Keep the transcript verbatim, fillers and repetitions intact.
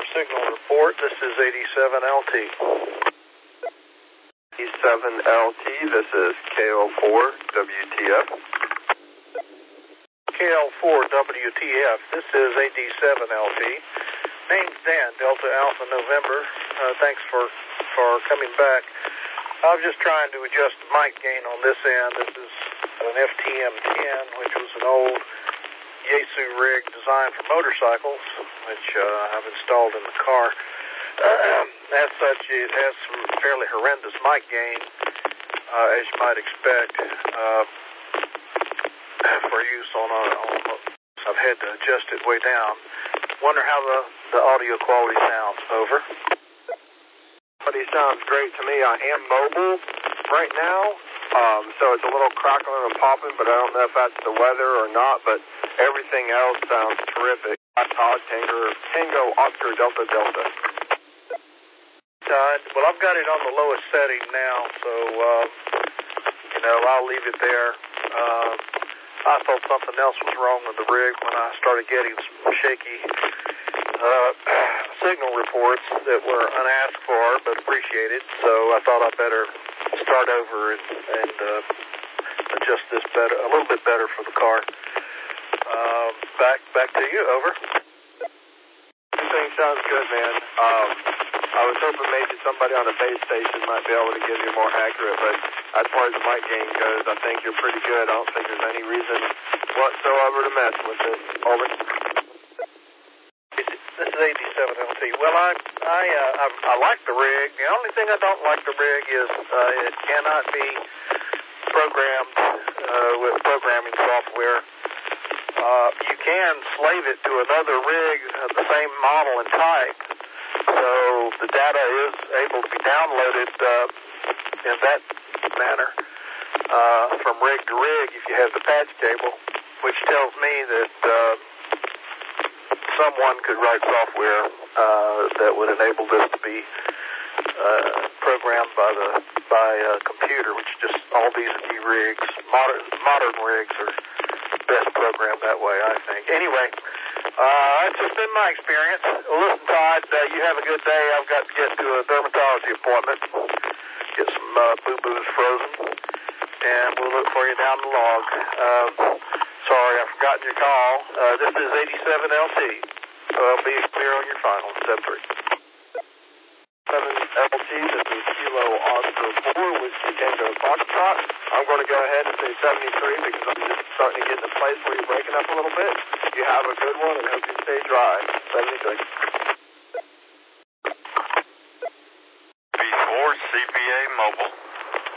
signal report. This is eighty-seven L T. eighty-seven L T, this is K L four W T F. K L four W T F, this is eighty-seven L T. Name's Dan, Delta Alpha November. Uh, thanks for, for coming back. I was just trying to adjust the mic gain on this end. This is an F T M ten, which was an old Yaesu rig designed for motorcycles, which uh, I've installed in the car. Uh, as such, it has some fairly horrendous mic gain, uh, as you might expect, uh, for use on a, on a, I've had to adjust it way down. Wonder how the, the audio quality sounds. Over. Quality sounds great to me. I am mobile right now, um, so it's a little crackling and popping, but I don't know if that's the weather or not, but everything else sounds terrific. Todd, Tango, Tango, Oscar, Delta, Delta. Todd, well, I've got it on the lowest setting now, so, uh, you know, I'll leave it there. Uh, I thought something else was wrong with the rig when I started getting some shaky uh, signal reports that were unasked for but appreciated, so I thought I'd better start over and, and uh, adjust this better, a little bit better for the car. Uh, back back to you, over. Everything sounds good, man. Um, I was hoping maybe somebody on a base station might be able to give you more accurate, but as far as the mic gain goes, I think you're pretty good. I don't think there's any reason whatsoever to mess with it. Over. This is eighty-seven L T. Well, I I, uh, I I like the rig. The only thing I don't like the rig is uh, it cannot be programmed uh, with programming software. Uh, you can slave it to another rig of the same model and type, so the data is able to be downloaded uh, in that manner uh, from rig to rig if you have the patch cable, which tells me that uh, someone could write software uh, that would enable this to be uh, programmed by the by a computer, which just all these new rigs, modern modern rigs are best programmed that way, I think. Anyway, uh, that's just been my experience. Well, listen, Todd, uh, you have a good day. I've got to get to a dermatology appointment, get some uh, boo-boos frozen, and we'll look for you down the log. Um, sorry, I've forgotten your call. Uh, this is eighty-seven L T, so I'll be clear on your final, step three. seven L T, this is Kilo Oscar four with Tango Foxtrot. I'm going to go ahead and say seventy-three because I'm just starting to get in a place where you're breaking up a little bit. You have a good one and hope you stay dry. seventy-three. B four C P A Mobile.